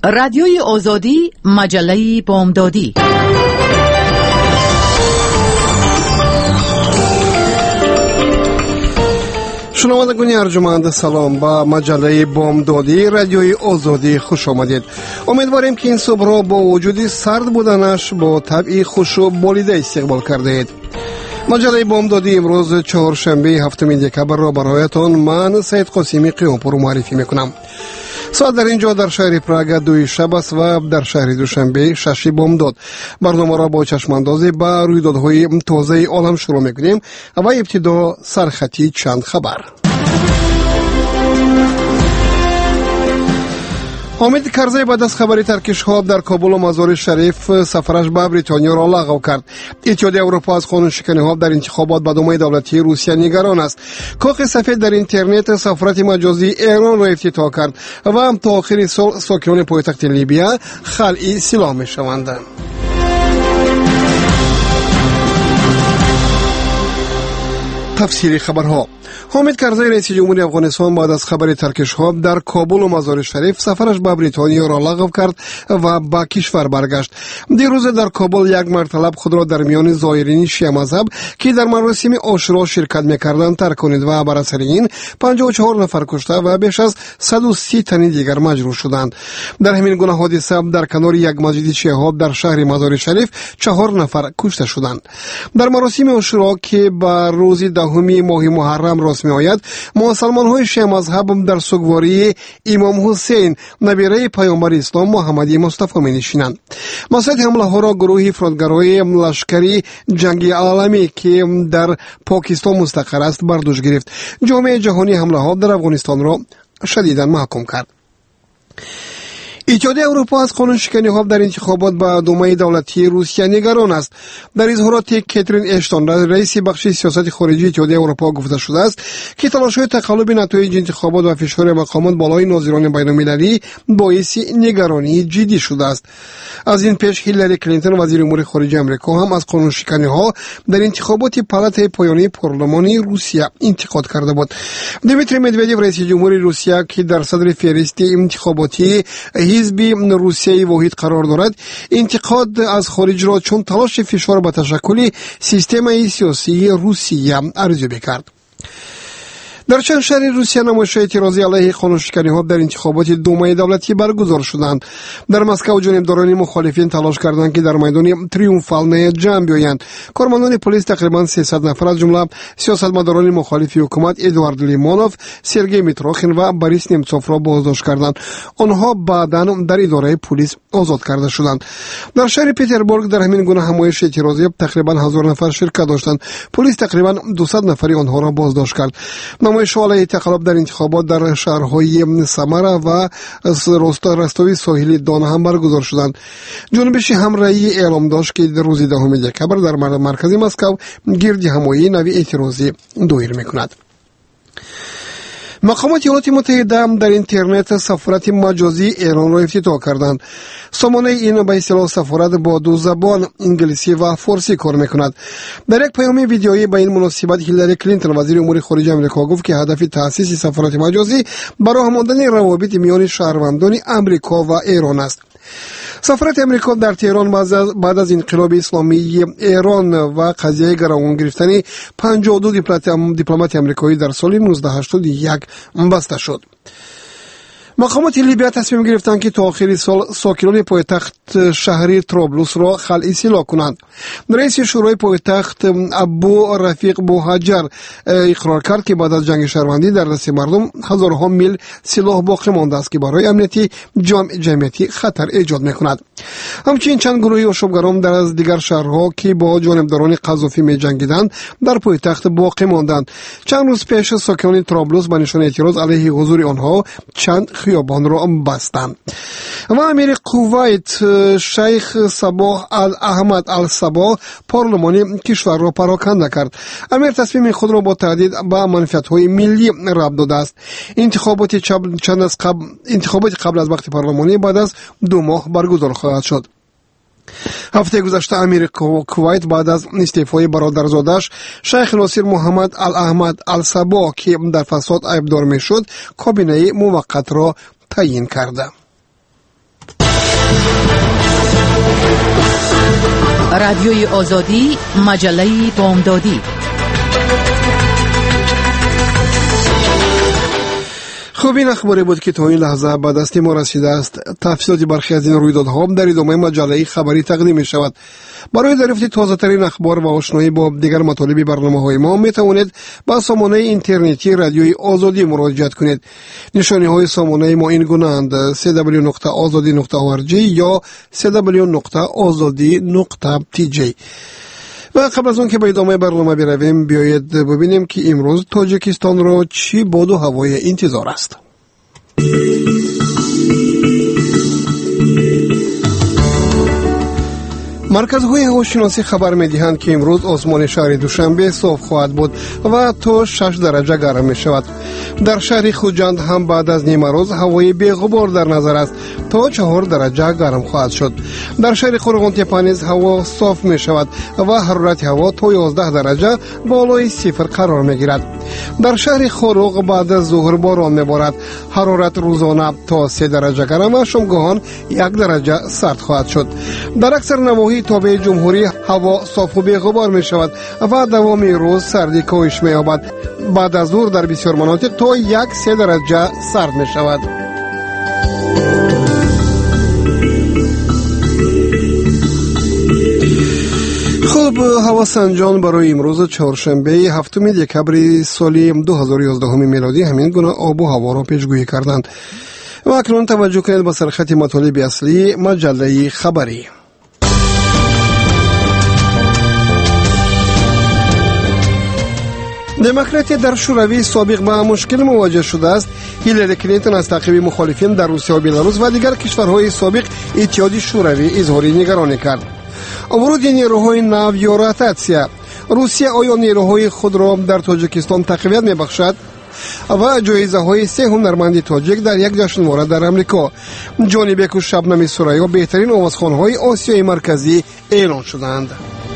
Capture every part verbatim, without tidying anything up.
رادیوی آزادی، مجله بامدادی. شنوندگان ارجمند، سلام. با مجله بامدادی رادیوی آزادی خوش آمدید. امیدواریم که این صبح را با وجود سرد بودنش با طبعی خوش و بالیده استقبال کرده اید. مجله بامدادی امروز چهارشنبه هفتم دکبر را برایتان من سید قاسمی قیامپور معرفی میکنم. ساعت در اینجا در شهر پراگ دوی شب است و در شهر دوشنبه شش بامداد. برنامه را با چشماندازی به رویدادهای تازه عالم شروع میکنیم و ابتدا سرخطی چند خبر. حامد کرزی بعد از خبری ترکش‌ها در کابل و مزار شریف سفرش به بریتانیا را لغو کرد. اتحادیه اروپا از قانون‌شکنی‌ها در انتخابات به دامه دولتی روسیه نگران است. کاخ سفید در اینترنت سفارت مجازی ایران را افتتاح کرد و تا آخر سال ساکنان پایتخت لیبیا خلع سلاح می‌شوند. تفسیر خبرها. حامد کرزی رئیس جمهوری افغانستان بعد از خبر ترکش‌ها در کابل و مزار شریف سفرش به بریتانیا را لغو کرد و به کشور برگشت. دیروز در کابل یک مرطلب خود را در میان زائرین شیعه مذهب که در مراسم عاشورا شرکت می‌کردند ترکانید و بر اثر این پنجاه و چهار نفر کشته و بیش از صد و سی تن دیگر مجروح شدند. در همین گونه حادثه در کنار یک مسجد شیعه در شهر مزار شریف چهار نفر کشته شدند. در مراسم عاشورا که به روز دهمی ماه محرم راست می آید، مسلمان های شیعه مذهب در سوگواری امام حسین نبیره پیامبر اسلام محمد مصطفی می نشینند. مسئله حمله ها را گروه افراطگرای لشکری جنگی عالمی که در پاکستان مستقر است بر دوش گرفت. جامعه جهانی حمله ها در افغانستان را شدیداً محکوم کرد. اتحادیه اروپا از قانون‌شکنی‌ها در انتخابات به دامه دولتی روسیه نگران است. در اظهارات کاترین اشتون رئیس بخش سیاست خارجی اتحادیه اروپا گفته شده است که تلاش‌های تقلب نتایج انتخابات و فشار مقامات بالای ناظران بین‌المللی باعث نگرانی جدی شده است. از این پیش هیلاری کلینتون وزیر امور خارجه آمریکا هم از قانون‌شکنی‌ها در انتخابات پالات پایانی پارلمانی روسیه انتقاد کرده بود. دیمیتری مدودیو رئیس جمهوری روسیه که در صدر فهرست انتخاباتی حزب روسیه واحد قرار دارد، انتقاد از خارج را چون تلاش فشار به تشکل سیستم سیاسی روسیه ارزیابی کرد. در چند شهر روسیه نمایش‌های اعتراضی علیه قانون‌شکنی‌ها در انتخابات دامه دولتی برگزار شدند. در مسکو جانبداران مخالفین تلاش کردند که در میدان تریومفال جمع بیایند. کارمندان پلیس تقریباً سیصد نفر از جمله سیاستمداران مخالف حکومت ادوارد لیمونوف، سرگئی میتروخین و بوریس نمتسوف را بازداشت کردند. آنها بعداً در اداره پلیس آزاد کرده شدند. در شهر پترزبورگ در همین گونه همایش اعتراضی تقریباً هزار نفر شرکت داشتند. پلیس تقریباً دویست نفری آنها را بازداشت کرد. نمایش علیه تقلب در انتخابات در شهرهای سمرا و رستاوی ساحلی دان هم برگزار شدند. جنبش همراهی اعلام داشت که در روز دهم دکبر در مرکز مسکو گرد همایی نوی اعتراضی دایر میکند. مقامات ایالات متحده در اینترنت سفارت مجازی ایران را افتتاح کردند. سامانه این به اصطلاح سفارت با دو زبان انگلیسی و فارسی کار میکند. در یک پیام ویدیویی به این مناسبت هیلاری کلینتون وزیر امور خارجه آمریکا گفت که هدف تأسیس سفارت مجازی برای هماندنی روابط میان شهروندان آمریکا و ایران است. سفارت امریکا در تهران بعد از انقلاب اسلامی ایران و قضیه گروگان گرفتن پنجاه و دو دیپلمات امریکایی در سال نوزده هشتاد و یک بسته شد. مقامات لیبیا تصمیم گرفتند که تا آخر سال ساکنان پایتخت شهری طرابلس را خلع سلاح کنند. رئیس شورای پایتخت ابو رفیق بوهجر اقرار کرد که بعد از جنگ شهروندی در دست مردم هزارها میل سلاح باقی مانده است که برای امنیتی جمع جمعیتی خطر ایجاد میکند. همچنین چند گروهی آشوبگران در از دیگر شهرها که با جانبداران قذافی می جنگیدند در پایتخت باقی ماندند. چند روز پیش ساکنان طرابلس به نشانه اعتراض علیه حضور آنها چند خیابان را بستند. و امیر کویت شیخ صباح الاحمد الصباح پارلمان کشور را پراکنده کرد. امیر تصمیم خود را با تهدید به منفعت‌های ملی ربط داده است. انتخابات چند از قبل انتخابات قبل از وقت پارلمانی بعد از دو ماه برگزار خواهد شد. هفته گذشته امیر کویت بعد از استعفای برادرزادش شیخ ناصر محمد الاحمد الصباح که در فساد عیبدار میشد کابینه موقت را تعیین کرده. رادیوی آزادی، مجله بامدادی. خب این اخباری بود که تا این لحظه به دست ما رسیده است. تفصیلات برخی از این رویدادها در ادامه مجله خبری تقدیم می شود. برای دریافت تازه ترین اخبار و آشنایی با دیگر مطالب برنامه‌های ما می توانید به سامانه اینترنتی رادیوی آزادی مراجعه کنید. نشانی های سامانه ما این گونه اند: دبلیو دبلیو دبلیو نقطه آزادی نقطه او ار جی یا دبلیو دبلیو دبلیو نقطه آزادی نقطه تی جی. و قبل از اون که به ادامه برنامه برویم، بیایید ببینیم که امروز تاجیکستان را چی باد و هوای انتظار است. مرکزهای هواشناسی خبر می‌دهند که امروز آسمان شهر دوشنبه صاف خواهد بود و تا شش درجه گرم می شود. در شهر خوجند هم بعد از نیمه روز هوای بی‌غبار در نظر است، تا چهار درجه گرم خواهد شد. در شهر قرغون تپه نیز هوا صاف می شود و حرارت هوا تا یازده درجه بالای صفر قرار می گیرد. در شهر خروق بعد از ظهر باران می بارد. حرارت روزانه تا سه درجه گرم و شامگاهان یک درجه سرد خواهد شد. در اکثر نواحی تابع جمهوری هوا صاف و بی‌غبار می شود و دوام روز سردی کاهش می یابد. بعد از ظهر در بسیار مناطق تا یک سه درجه سرد می شود. خب هواسنجان برای امروز چهارشنبه هفتم دکبر سال دو هزار و یازده میلادی همین گونه آب و هوا را پیشگویی کردند. و اکنون توجه کنید به سرخط مطالب اصلی مجله خبری. دموکراتی در شوروی سابق با مشکل مواجه شده است. هیلاری کلینتون از تعقیب مخالفین در روسیه و بلاروس و دیگر کشورهای سابق اتحاد شوروی اظهار نگرانی کرد. ورود نیروهای نو یا روتاسیا. روسیه آیا نیروهای خود را در تاجیکستان تقویت می‌بخشد؟ و جایزه های سه هنرمند تاجیک در یک جشنواره در امریکا. جانی بک و شبنم سوریا بهترین آوازخوان‌های آسیای مرکزی اعلان شدند.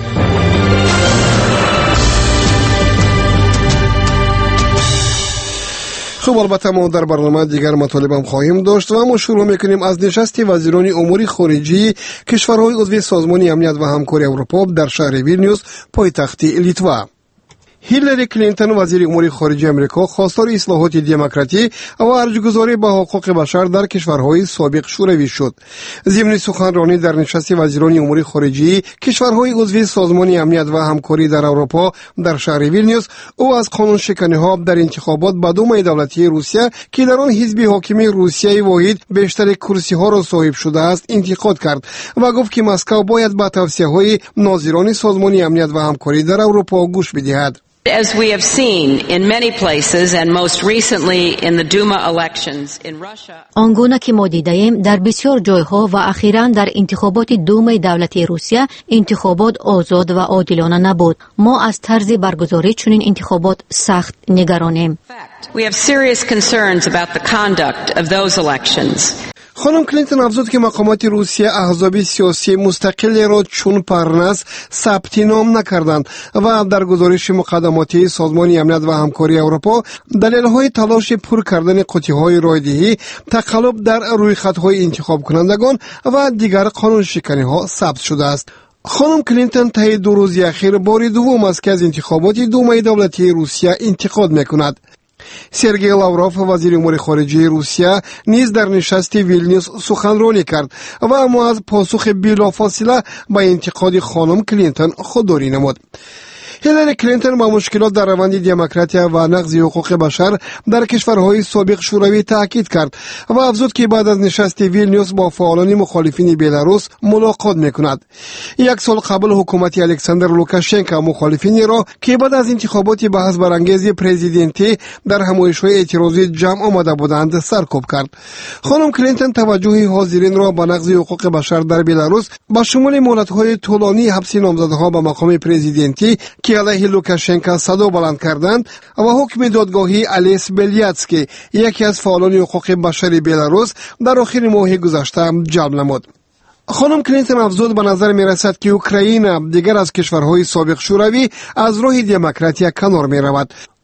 خب البته ما در برنامه دیگر مطالب هم خواهیم داشت و ما شروع میکنیم از نشست وزیران امور خارجی کشورهای عضو سازمان امنیت و همکاری اروپا در شهر ویلنیوس پایتخت لیتوا. هیلاری کلینتون وزیر امور خارجه آمریکا خواستار اصلاحات دموکراتی و ارزش‌گذاری به حقوق بشر در کشورهای سابق شوروی شد. ضمن سخنرانی در نشست وزیران امور خارجه کشورهای عضو سازمان امنیت و همکاری در اروپا در شهر ویلنیوس، او از قانون شکنی‌ها در انتخابات به دوم دولتی روسیه که در آن حزب حاکم روسیه واحد بیشتر کرسی‌ها را صاحب شده است انتقاد کرد و گفت که مسکو باید به توصیه‌های ناظران سازمان امنیت و همکاری در اروپا گوش بدهد. As we have seen in many places and most recently in the Duma elections in Russia. آنگونه که ما دیدیم در بسیار جایها و اخیراً در انتخابات دوم دولتی روسیه انتخابات آزاد و عادلانه نبود. ما از طرز برگزاری چنین انتخابات سخت نگرانیم. We have serious concerns about the conduct of those elections. خانم کلینتون افزود که مقامات روسیه احزاب سیاسی مستقل را چون پرنس ثبت نام نکردند و در گزارش مقدماتی سازمان امنیت و همکاری اروپا دلیل‌های تلاش پر کردن قطعه‌های رایدهی، تقلب در رویخط‌های انتخاب کنندگان و دیگر قانون شکنی‌ها ثبت شده است. خانم کلینتون طی دو روز اخیر بار دوم است که از انتخابات دوم دولتی روسیه انتقاد می‌کند. سرگئی لاوروف وزیر امور خارجه روسیه نیز در نشست ویلنیوس سخنرانی کرد و اما از پاسخ بلافاصله به انتقاد خانم کلینتون خودداری نمود. هیلاری کلینتون با مشکلات در روند دموکراسی و نقض حقوق بشر در کشورهای سابق شوروی تاکید کرد و افزود که بعد از نشست ویلنیوس با فعالان مخالفین بلاروس ملاقات میکند. یک سال قبل حکومت الکساندر لوکاشنکو مخالفینی را که بعد از انتخابات بحث برانگیز پرزیدنتی در همایش‌های اعتراضی جمع آمده بودند سرکوب کرد. خانم کلینتون توجه حاضرین را به نقض حقوق بشر در بلاروس با شمول مهلت‌های طولانی حبس نامزدها به مقام پرزیدنتی که علیه لوکاشنکو صدا بلند کردند و حکم دادگاهی الیس بیلیاتسکی یکی از فعالان حقوق بشر بلاروس در آخر ماه گذشته جلب نمود. خانم کلینتون افزود به نظر می رسد که اوکراین دیگر از کشورهای سابق شوروی از راه دموکراسی کنار می رود.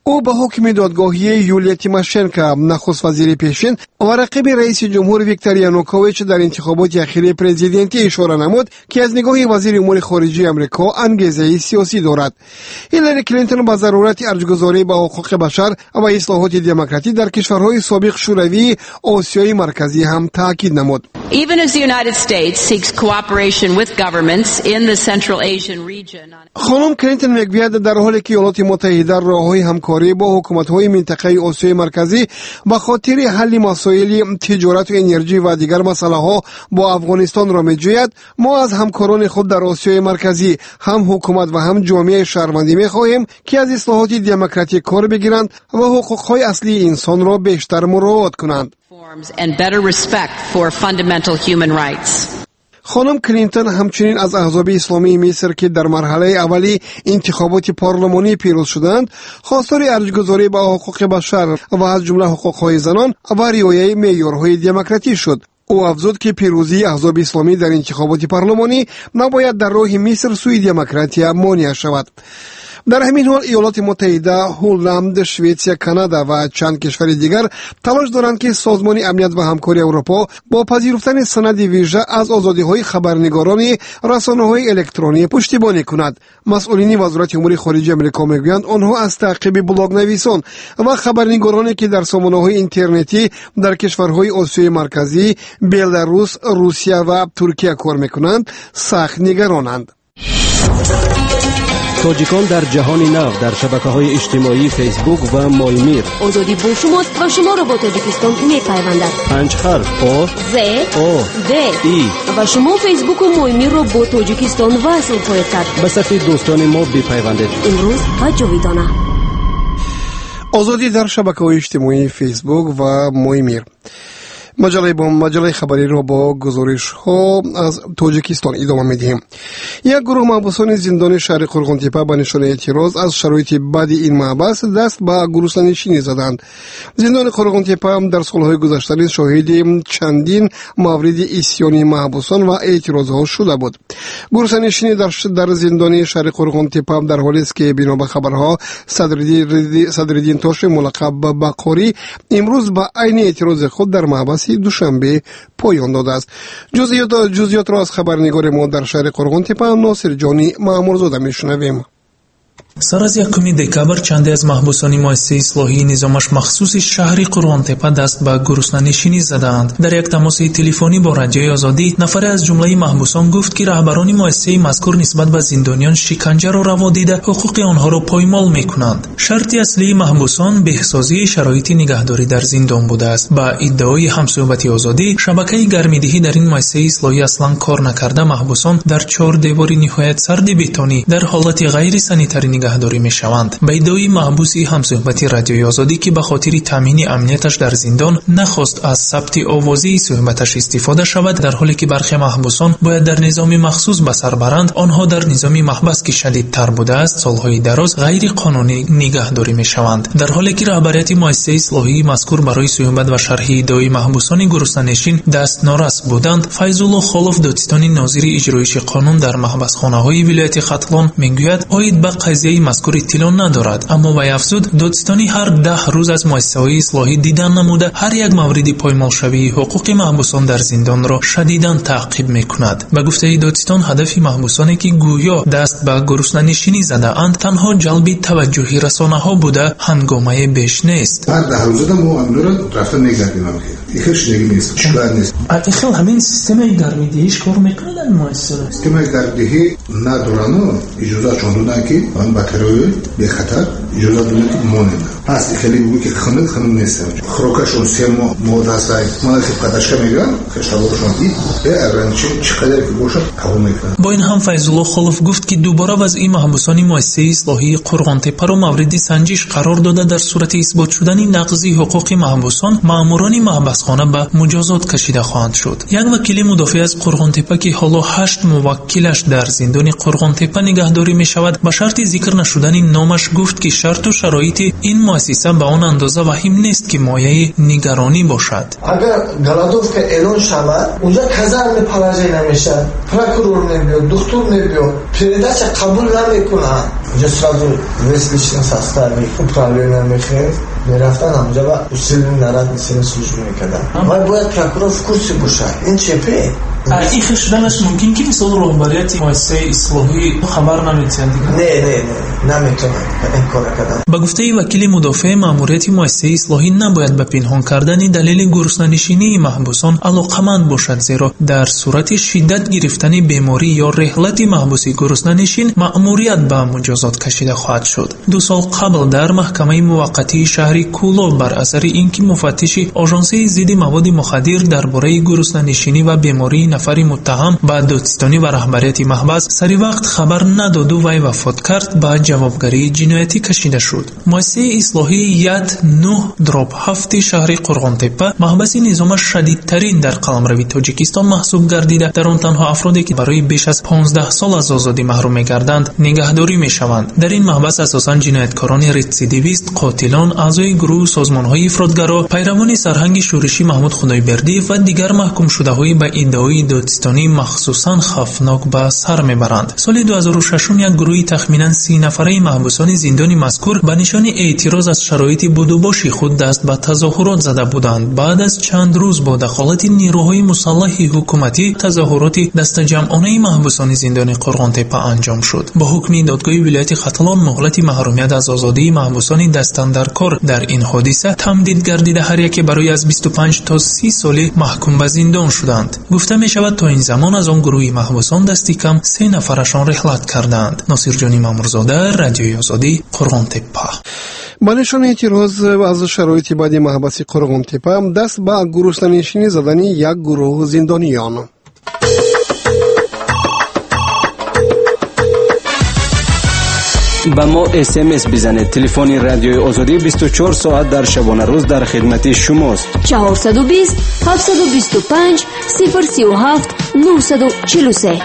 او به حکم دادگاهی یولیا تیماشنکا نخست وزیر پیشین و رقیب رئیس جمهور ویکتور یانوکوویچ در انتخابات اخیر پرزیدنتی اشاره نمود که از نگاه وزیر امور خارجه آمریکا انگیزه سیاسی دارد. هیلاری کلینتون با ضرورت ارزگذاری به حقوق بشر و اصلاحات دموکراتی در کشورهای سابق شوروی آسیای مرکزی هم تاکید نمود. Even as the United States seeks cooperation with governments in the Central Asian region. خانم کلینتون میگوید در حالی که ایالات متحده راههای همکاری با حکومت‌های منطقه آسیای مرکزی به خاطر حل مسائل تجارت و انرژی و دیگر مسائل‌ها با افغانستان را می‌جوید، ما از همکاران خود در آسیای مرکزی هم حکومت و هم جامعه شهروندی می‌خواهیم که از اصلاحات دموکراتیک کار بگیرند و حقوق‌های اصلی انسان را بیشتر مراعات کنند. And better respect for fundamental human rights. خانم کلینتون همچنین از احزاب اسلامی مصر که در مرحله اولی انتخابات پارلمانی پیروز شدند خواستار ارزگذاری به حقوق بشر و از جمله حقوق‌های زنان و رعایت معیارهای دموکراتی شد. او افزود که پیروزی احزاب اسلامی در انتخابات پارلمانی نباید در راه مصر سوی دموکراسی مانع شود. در همین حال ایالات متحده، هلند، شویتسیا، کانادا و چند کشور دیگر تلاش دارند که سازمان امنیت و همکاری اروپا با پذیرفتن سند ویژه از آزادی‌های خبرنگاران رسانه‌های الکترونی پشتیبانی کند. مسئولین وزارت امور خارجه آمریکا میگویند آنها از تعقیب بلاگ نویسان و خبرنگارانی که در سامانه‌های اینترنتی در کشورهای آسیای مرکزی، بلاروس، روسیه و ترکیه کار میکنند سخت نگرانند. تاجیکان در جهان نو در شبکه‌های اجتماعی فیسبوک و مایمیر. آزادی با شماست و شما را با تاجیکستان می‌پیوندد. پنج حرف آ ز او د ای و شما فیسبوک و مایمیر را با تاجیکستان وصل خواهید کرد. به صفحه دوستان ما بپیوندید. امروز و جاویدانه. آزادی در شبکه‌های اجتماعی فیسبوک و مایمیر. مجله با مجله خبری را با گزارش ها از تاجیکستان ادامه میدهیم. یک گروه محبوسان زندان شهر قرغنتپه به نشانه اعتراض از شرایط بد این محبس دست به گروسنشینی زدند. زندان قرغنتپه در سالهای گذشته شاهد چندین مورد اسیان محبوسان و اعتراض ها شده بود. گروسنشینی در در زندان شهر قرغنتپه در حالی است که بنا به خبرها صدرالدین توش ملقب به بقاری امروز با عین اعتراض خود در محبس دوشنبه پایان داده است. جزئیات جزئیات را از خبرنگار ما در شهر قرغنتپه ناصر جانی مامورزاده میشنویم. سر از یکم دکامبر چندی از محبوسان مؤسسه اصلاحی نظامش مخصوص شهر قرغنتپه دست به گروسنشینی زدند. در یک تماس تلفنی با رادیوی آزادی نفر از جمله محبوسان گفت که رهبران مؤسسه مذکور نسبت به زندانیان شکنجه را روا دیده حقوق آنها را پایمال میکنند. شرط اصلی محبوسان بهسازی شرایط نگهداری در زندان بوده است. با ادعای همصحبت آزادی شبکه گرمیدهی در این مؤسسه اصلاحی اصلا کار نکرده محبوسان در چهار دیواری نهایت سرد بتونی در حالت غیر سانیتری نگهداری میشوند. به ادعای محبوسی همصحبت رادیوی آزادی که به خاطر تامین امنیتش در زندان نخواست از ثبت آوازی صحبتش استفاده شود، در حالی که برخی محبوسان باید در نظام مخصوص به سر برند، آنها در نظام محبس که شدیدتر بوده است سالهای دراز غیر قانونی نگهداری میشوند. در حالی که رهبریت مؤسسه اصلاحی مذکور برای صحبت و شرح ادعای محبوسان گروسنشین دست نارس بودند، فیض‌الله خالف دادستان ناظر اجرایش قانون در محبسخانه‌های ولایت ختلان میگوید آید به قضیه مذکور اطلاع ندارد، اما وی افزود دادستانی هر ده روز از مؤسسه‌های اصلاحی دیدن نموده هر یک مورد پایمال شوی حقوق محبوسان در زندان را شدیداً تعقیب میکند. به گفته دادستان هدف محبوسانی که گویا دست به گروسنشینی زده اند تنها جلب توجه رسانه‌ها بوده هنگامه بیش نیست. هر ده روز ما امور رفتن نگردیم ایخش نگیست شکار نیست. اخیل همین سیستم گرمیدهیش کار میکنه در مؤسسه. سیستم گرمیدهی ندارن و اجازه چندان که آن بکروی به خطر اجازه دادن که مونده. هست خیلی بود که خنده خنده نیست. خروکشون سیما موداسای مالک قداشک میگن خشتابشون دید به ارنچه چقدر که باشه قبول میکنن. با این هم فیض‌الله خالف گفت که دوباره وضعی محبوسان مؤسسه اصلاحی قرغنتپه را مورد سنجش قرار داده در صورت اثبات شدن نقض حقوق محبوسان ماموران محبسخانه به مجازات کشیده خواهند شد. یک وکیل مدافع از قرغنتپه که حالا هشت موکلش در زندان قرغنتپه نگهداری می شود به شرط ذکر نشدن نامش گفت که شرط و شرایط این مؤسسه به آن اندازه وخیم نیست که مایه نگرانی باشد. اگر голодовка اعلان شود اونجا казармы پراجای نمیشه، پروکورور نمیاد، دکتر نمیاد، передача قبول نمیکنه. اونجا сразу весь личный состав управления میخواد میرفتن اونجا و اصول نرد میسین службу میکردن. و باید پروکورور в курсе باشه. این چپه این خشدنش ممکن که مثل رهبریت مؤسسه اصلاحی خبر نمیتونن دیگه؟ نه نه نه نمیتونن این کار کردن. با گفته وکیل مدافع ماموریت مؤسسه اصلاحی نباید به پنهان کردن دلیل گرسنه‌نشینی محبوسان علاقمند باشد، زیرا در صورت شدت گرفتن بیماری یا رحلت محبوسی گرسنه‌نشین مأموریت به مجازات کشیده خواهد شد. دو سال قبل در محکمه موقتی شهر کولو بر اثر اینکه مفتش آژانس ضد مواد مخدر درباره گرسنه‌نشینی و بیماری نفر متهم به دادستانی و رهبریت محبس سری وقت خبر نداد و وی وفات کرد، به جوابگری جنایتی کشیده شد. مؤسسه اصلاحی ید نه دروب هفت شهر قرغن‌تپه محبس نظام شدیدترین در قلمرو تاجیکستان محسوب گردیده در آن تنها افرادی که برای بیش از پانزده سال از آزادی محروم می‌گردند نگهداری می‌شوند. در این محبس اساساً جنایتکاران ریسیدیویست، قاتلان، اعضای گروه سازمان‌های افراطگرا، پیروان سرهنگ شورشی محمود خدایبردی و دیگر محکوم شده‌های به ادعای دادستانی مخصوصاً خفناک به سر میبرند. سال دو هزار و شش یک گروه تخمیناً سی نفره محبوسان زندان مذکور به نشان اعتراض از شرایط بدوباشی خود دست به تظاهرات زده بودند. بعد از چند روز با دخالت نیروهای مسلح حکومتی تظاهرات دست جمعانه محبوسان زندان قرغن‌تپه انجام شد. با حکم دادگاه ولایت ختلان مهلت محرومیت از آزادی محبوسان دستاندرکار در این حادثه تمدید گردیده، هر یک برای از بیست و پنج تا سی سال محکوم به زندان شدند. گفته می شود تا این زمان از آن گروه محبوسان دستی کم سه نفرشان رحلت کردند. ناصر جانی مامورزاده، رادیوی آزادی، قرغن‌تپه. با نشان اعتراض از شرایط بعد محبس قرغن‌تپه دست به گرسنه‌نشینی زدن یک گروه زندانیان. با ما اس ام اس بزنید. تلفن رادیوی آزادی بیست و چهار ساعت در شبانه روز در خدمت شماست. چهارصد و بیست هفتصد و بیست و پنج صفر سی و هفت نهصد و چهل و سه.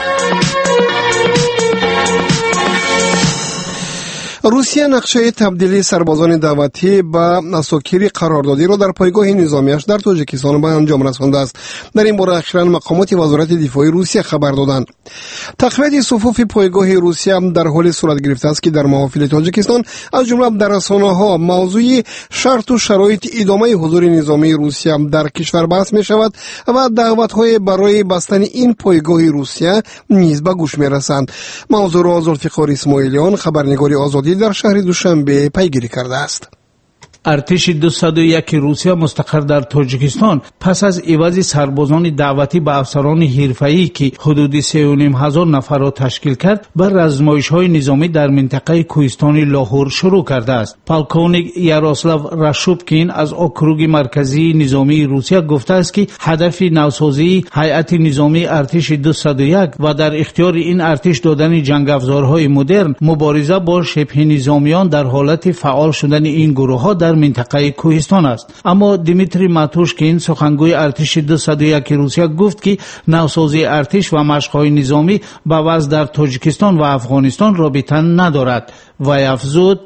روسیه نقشه تبدیلی سربازان دعوتی به اساکیر قراردادی را در پایگاه نظامیش در تاجیکستان به انجام رسانده است. در این باره اخیراً مقامات وزارت دفاع روسیه خبر دادند. تقویت صفوف پایگاه روسیه در حال صورت گرفته است که در محافل تاجیکستان از جمله در رسانه‌ها موضوع شرط و شرایط ادامه حضور نظامی روسیه در کشور بحث می شود و دعوت‌های برای بستن این پایگاه روسیه نیز به گوش می رسند. موضوع را ذوالفقار اسماعیلیان، خبرنگار آزادی در شهر دوشنبه پیگیری کرده است. ارتش دویست و یک روسیه مستقر در تاجیکستان پس از عوض سربازان دعوتی به افسران حرفه‌ای که حدود سه و نیم هزار نفر را تشکیل کرد بر آزمایش‌های نظامی در منطقه کوهستان لاهور شروع کرده است. پالکونیک یاروسلاو راشوبکین از اوکروگ مرکزی نظامی روسیه گفته است که هدف نوسازی هیئت نظامی ارتش دویست و یک و در اختیار این ارتش دادن جنگ‌افزارهای مدرن مبارزه با شبه نظامیان در حالت فعال شدن این گروه‌ها در منطقه کوهستان است. اما دیمیتری ماتوشکین سخنگوی ارتش دویست و یک روسیه گفت که نوسازی ارتش و مشق‌های نظامی با وضع در تاجیکستان و افغانستان رابطه ندارد. و افزود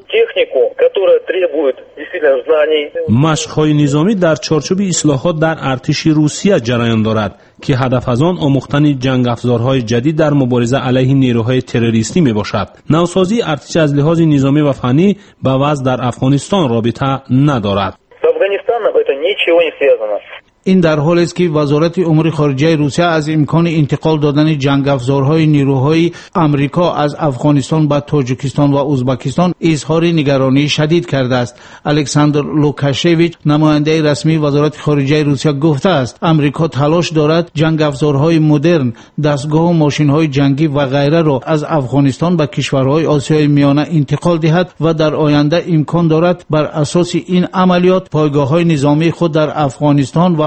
مشق‌های نظامی در چارچوب اصلاحات در ارتش روسیه جریان دارد که هدف از آن آموختن جنگ افزارهای جدید در مبارزه علیه نیروهای تروریستی می باشد. نوسازی ارتش از لحاظ نظامی و فنی با وضع در افغانستان رابطه ندارد. این در حالی است که وزارت امور خارجه روسیه از امکان انتقال دادن جنگ افزارهای نیروهای آمریکا از افغانستان به تاجیکستان و ازبکستان اظهار نگرانی شدید کرده است. الکساندر لوکاشویچ نماینده رسمی وزارت خارجه روسیه گفته است آمریکا تلاش دارد جنگ افزارهای مدرن، دستگاه و ماشین‌های جنگی و غیره را از افغانستان به کشورهای آسیای میانه انتقال دهد و در آینده امکان دارد بر اساس این عملیات پایگاه‌های نظامی خود در افغانستان و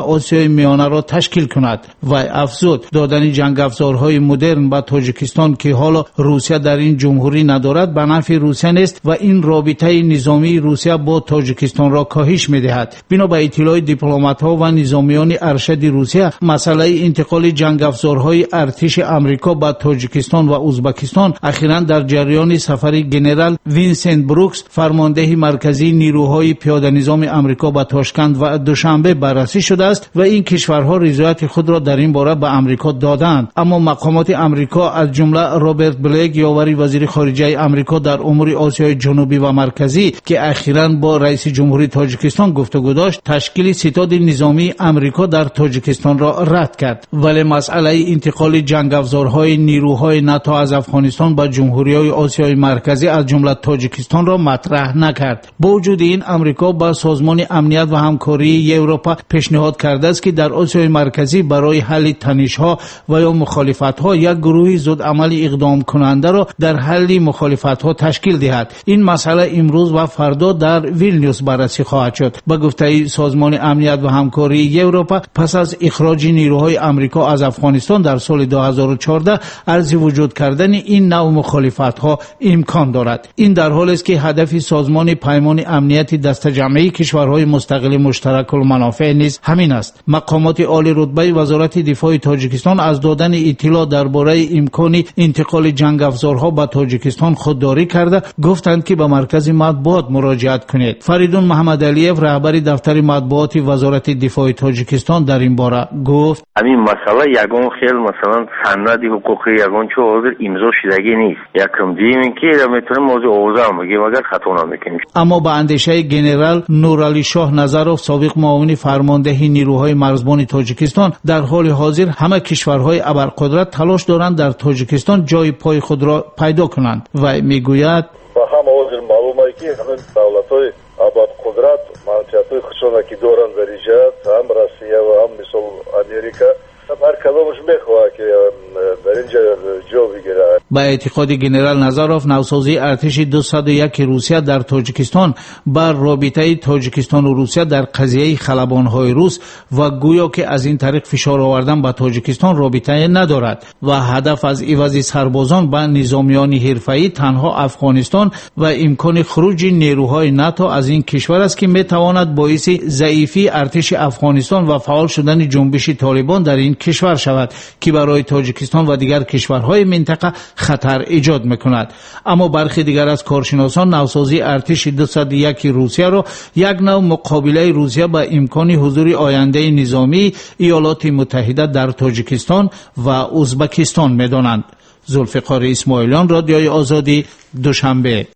آسیای میانه را تشکیل کند. و افزود دادن جنگ افزارهای مدرن به تاجیکستان که حالا روسیه در این جمهوری ندارد به نفع روسیه نیست و این رابطه نظامی روسیه با تاجیکستان را کاهش می‌دهد. بنا به اطلاع دیپلمات‌ها و نظامیان ارشد روسیه، مسئله انتقال جنگ افزارهای ارتش آمریکا به تاجیکستان و ازبکستان اخیراً در جریان سفر گنرال وینسنت بروکس، فرمانده مرکزی نیروهای پیاده نظام آمریکا به تاشکند و دوشنبه بررسی شده است و این کشورها رضایت خود را در این باره به آمریکا دادند. اما مقامات آمریکا از جمله رابرت بلیک، یاوری وزیر خارجه آمریکا در امور آسیای جنوبی و مرکزی که اخیراً با رئیس جمهوری تاجیکستان گفتگو داشت، تشکیل ستاد نظامی آمریکا در تاجیکستان را رد کرد. ولی مسئله انتقال جنگ افزارهای نیروهای ناتو از افغانستان به جمهوری‌های آسیای مرکزی از جمله تاجیکستان را مطرح نکرد. با وجود این، آمریکا با سازمان امنیت و همکاری اروپا پیشنهاد کرده است که در آسیای مرکزی برای حل تنش‌ها و یا مخالفت‌ها یک گروه زود عمل اقدام کننده را در حل مخالفت‌ها تشکیل دهد. این مسئله امروز و فردا در ویلنیوس بررسی خواهد شد. با گفته سازمان امنیت و همکاری اروپا، پس از اخراج نیروهای آمریکا از افغانستان در سال دو هزار و چهارده، عرض وجود کردن این نوع مخالفت‌ها امکان دارد. این در حالی است که هدف سازمان پیمان امنیت دست جمعی کشورهای مستقل مشترک المنافع نیز همین است. مقامات عالی رتبه وزارت دفاع تاجیکستان از دادن اطلاع درباره امکان انتقال جنگ افزارها به تاجیکستان خودداری کرده، گفتند که به مرکز مطبوعات مراجعت کنید. فریدون محمد علیف، رهبر دفتر مطبوعات وزارت دفاع تاجیکستان، در این باره گفت: همین مسئله یگان خیلی مثلا سند حقوقی یگان چه حاضر امضا شدگی نیست. یکم دیمین که میتونه موضوع اوضاع بگیم اگر خطا نمیکنیم. اما به اندیشه گنرال نورعلی شاه نظرов، سابق معاون فرمانده نیروهای مرزبان تاجیکستان، در حال حاضر همه کشورهای ابرقدرت تلاش دارند در تاجیکستان جای پای خود را پیدا کنند و میگوید و هم حاضر معلومه که همین دولت‌های ابرقدرت منطقه خودشون که دارن در ایجاد، هم روسیه و هم مثل امریکا، هر کدامش میخواه که در اینجا جا بگیره. با اعتقاد گنرال نظرов، نوسازی ارتش دویست و یک روسیه در تاجیکستان بر رابطه تاجیکستان و روسیه در قضیه خلبان‌های روس و گویا که از این طریق فشار آوردن به تاجیکستان رابطه ندارد و هدف از عوض سربازان به نظامیان حرفه‌ای تنها افغانستان و امکان خروج نیروهای ناتو از این کشور است که میتواند باعث ضعیفی ارتش افغانستان و فعال شدن جنبش طالبان در این کشور شود که برای تاجیکستان و دیگر کشورهای منطقه خطر ایجاد میکند. اما برخی دیگر از کارشناسان نوسازی ارتش دویست و یک روسیه را یک نوع مقابله روسیه با امکان حضور آینده نظامی ایالات متحده در تاجیکستان و ازبکستان میدانند. ذوالفقار اسماعیلیان، رادیوی آزادی، دوشنبه.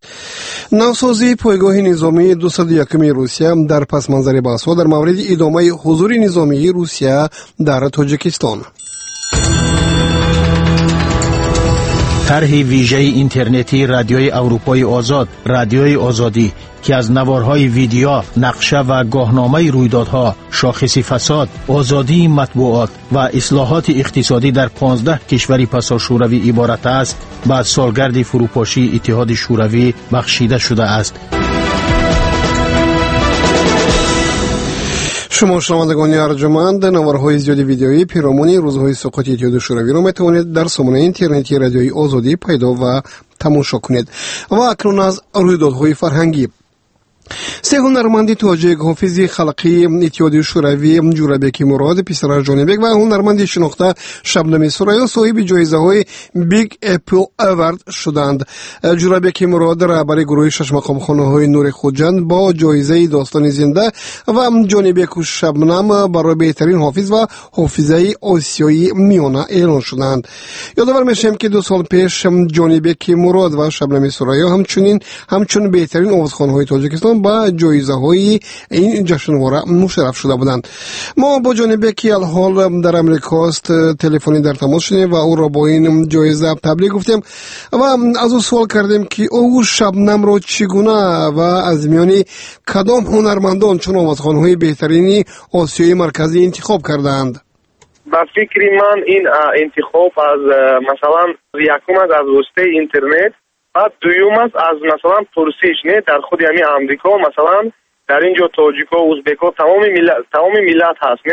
نوسازی پایگاه نظامی دویست و یک روسیه در پس منظر بحث‌ها در مورد ادامه حضور نظامی روسیه در تاجیکستان. طرح ویژه اینترنتی رادیوی اروپای آزاد، رادیوی آزادی، که از نوارهای ویدیو، نقشه و گاهنامه رویدادها، شاخص فساد، آزادی مطبوعات و اصلاحات اقتصادی در پانزده کشور پسا شوروی عبارت است، بعد سالگرد فروپاشی اتحاد شوروی بخشیده شده است. شما شنوندگان ارجمند، نوارهای زیادی ویدیویی پیرامون روزهای سقوط اتحاد شوروی را میتوانید در سامانه اینترنتی رادیوی آزادی پیدا و تماشا کنید. و اکنون از رویدادهای فرهنگی. سه هنرمند تاجیک، حافظ خلقی اتحاد شوروی جورابک مراد پسر جانبک و هنرمند شناخته شبنم سریا صاحب جایزه های بیگ اپل اوارد شدند. جورابک مراد رهبر گروه شش مقام خانه های نور خودجند با جایزه داستان زنده و جانبک و شبنم برای بهترین حافظ و حافظه آسیایی میانه اعلان شدند. یادآور میشیم که دو سال پیش جانبک مراد و شبنم سریا همچنین همچون بهترین آوازخوان های تاجیکستان با جایزه های این جشنواره مشرف شده بودند. ما با جانبک الحال در امریکاست تلفنی در تماس شدیم و او را با این جایزه تبریک گفتیم و از او سوال کردیم که او شبنم را چگونه و از میان کدام هنرمندان چون آوازخوان‌های بهترین آسیای مرکزی انتخاب کردند. با فکر من این انتخاب از مثلا یکم از واسطه اینترنت، بعد دوم است از مثلا پرسش نه در خود همین امریکا، مثلا در اینجا تاجیکا، ازبکا، تمام ملت تمام ملت هست نه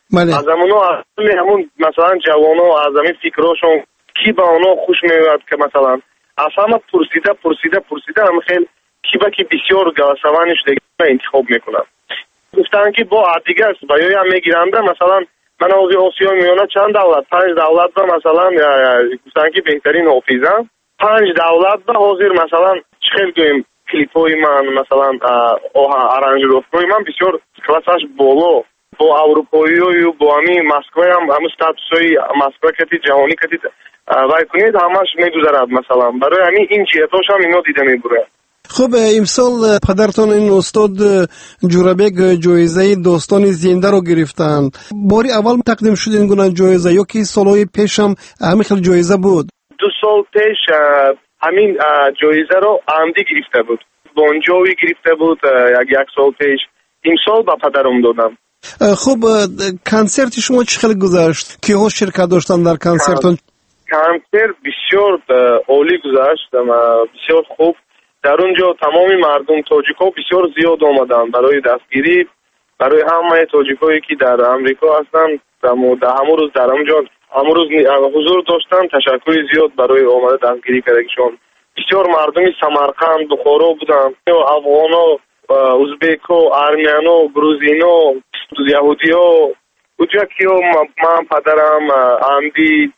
بله. از همونو همون مثلا جوانو از همین فکراشون کی با اونا خوش میاد که مثلا از همه پرسیده پرسیده پرسیده هم خیلی کی با کی بسیار گلسوانش دیگه انتخاب میکنن. گفتن که با دیگه است بایوی هم میگیرنده مثلا من از آسیا میونه چند دولت پنج دولت با مثلا گفتن که بهترین حافظم پنج دولت با حاضر مثلا خیلی گویم کلیپای من مثلا آرنجروفای من بسیار کلاسش بالا با اروپایی و با همین مسکو هم همون ستاتوسای مسکو کتی جهانی کتی وای کنید همش میگذرد مثلا برای همین این جهتاش هم اینا دیده میبره. خب امسال پدرتان این استاد جورابک جایزه دوستان زنده رو گرفتن. باری اول تقدیم شد این گونه جایزه یا که سالهای پیش هم همین خیلی جایزه بود؟ دو سال پیش همین جایزه رو عمدی گرفته بود. بونجوی گرفته بود یک یک سال پیش. این سال با پدرم دادم. خب کنسرت شما چه خیلی گذشت؟ کیها شرکت داشتن در کنسرتون؟ کنسرت بسیار عالی گذشت، بسیار خوب. در اونجا تمامی مردم تاجیک‌ها بسیار زیاد آمدن برای دستگیری برای همه تاجیک‌هایی که در امریکا هستن. در همون روز در اونجا همون روز حضور داشتن. تشکر زیاد برای آمده دستگیری کردنشون. بسیار مردمی سمرقند بخارا بودن، افغانا، ازبکو، ارمنیانو، گروزینو، یهودیو، اونجا که من پدرم عمدی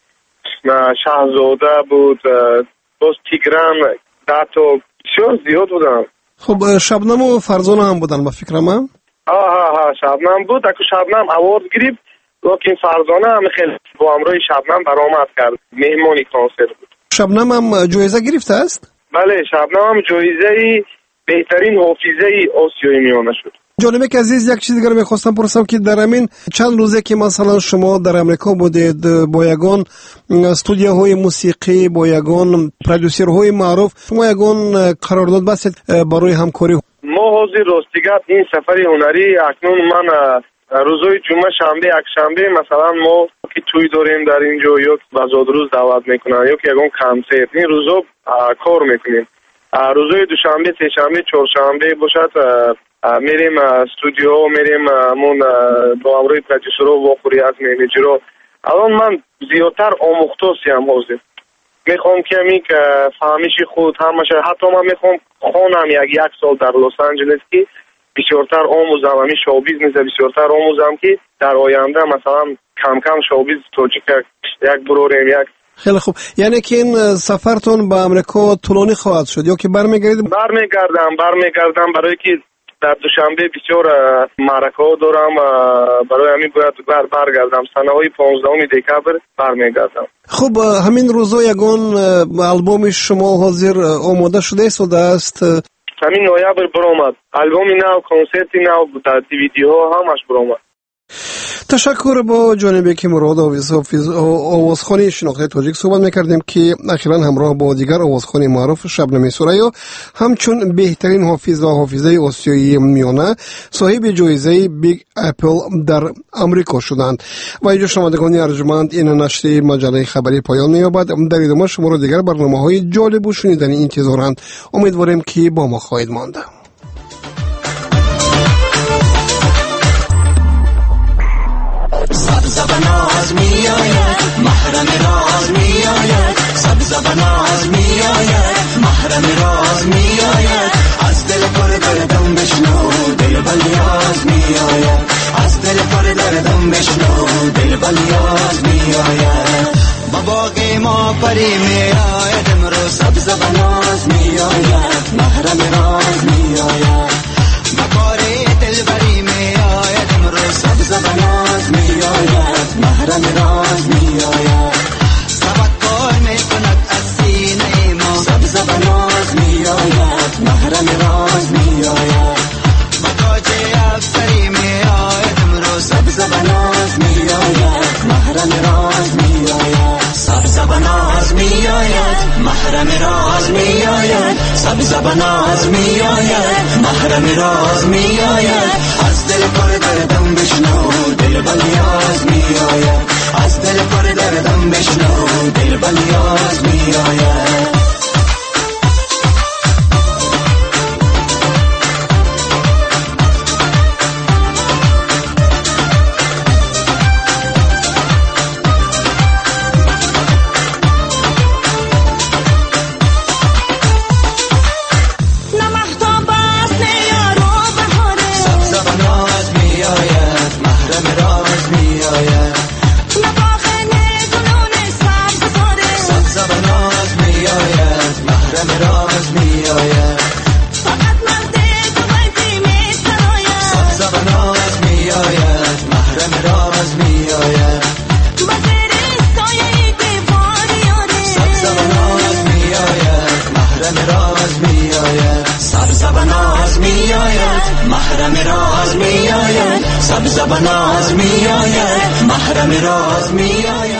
شهزاده بود، باز تیگران، داتو بسیار زیاد بودن. خب شبنم و فرزانه هم بودن با فکرم هم؟ ها ها ها شبنم بود. اکو شبنم اوارد گرفت لیکن فرزانه هم خیلی با همراه شبنم برآمد کرد. مهمانی کنسرت بود. شبنم هم جایزه گرفته است؟ بله شبنم هم جایزه بهترین حافظه آسیایی میانه شد. جانبک عزیز یک چیز دیگر میخواستم پرسم که در همین چند روزه که مثلا شما در امریکا بودید با یگان استودیوهای موسیقی با یگان پرودوسرهای معروف شما یگان قرارداد بستید برای همکاری؟ ما حاضر راستیگت این سفر هنری اکنون من روزهای جمعه شنبه یک شنبه مثلا ما که توی داریم در اینجا یا بازار روز دعوت میکنن یا که یگان کنسرت این روزا کار میکنیم. روزهای دوشنبه سه شنبه چهارشنبه باشد میریم استودیو میریم همون با همراه پرودوسرها و خوری از منیجرها. الان من زیادتر آموختاسیم حاضر میخوام که می که فهمیشی خود همشه. حتی من میخوام خونم یک یک سال در لس آنجلس که بسیارتر آموزم همین شوبیزنس بسیارتر آموزم که در آینده مثلا کم کم شوبیز توجیه یک بروریم یک. خیلی خوب. یعنی که این سفرتون به امریکا طولانی خواهد شد یا که برمیگردید؟ برمیگردم برمیگردم برای که در دوشنبه بسیار معرکه ها دارم برای همین باید بر برگردم سنه های پانزدهم دکبر برمیگردم. خب همین روزا یگان البوم شما حاضر آماده شده است و است؟ همین نویبر برآمد البومی نو کنسرتی نو در دیویدی ها همش برآمد. تشکر. با جانبک مراد آوازخوانی شناخته تاجیک صحبت میکردیم که اخیراً همراه با دیگر آوازخوان معروف شبنم سوریا همچون بهترین حافظ و حافظه آسیایی میانه صاحب جایزه بیگ اپل در امریکا شدند. و اینجا شنوندگان ارجمند این نشر مجله خبری پایان می‌یابد. در ادامه شما را دیگر برنامه‌های جالب و شنیدنی انتظارند. امیدواریم که با ما خواهید ماند. سبز بناز می آید محرم راز می آید سبز بناز می آید محرم راز می آید از دل پر دردم بشنو دل بلیاز می آید از دل پر دردم بشنو دل بلیاز می آید با باغ ما پری می آید امرو سبز بناز می آید محرم راز می آید با کاری دل بری می آید امرو سبز بناز می آید محرم راز می آید توکل می کند از سینه ما سبز بناز می آید محرم راز می آید با تاج افسری می آید امرو سبز بناز می آید محرم راز می آید سبز بناز می آید محرم راز می آید سبز بناز می آید محرم راز می آید از دل پر دردم بشنو دل بلیاز می آید از دل پر دردم بشنو دل بلیاز می آید محرم راز می آید، سبز بناز می آید، محرم راز می آید.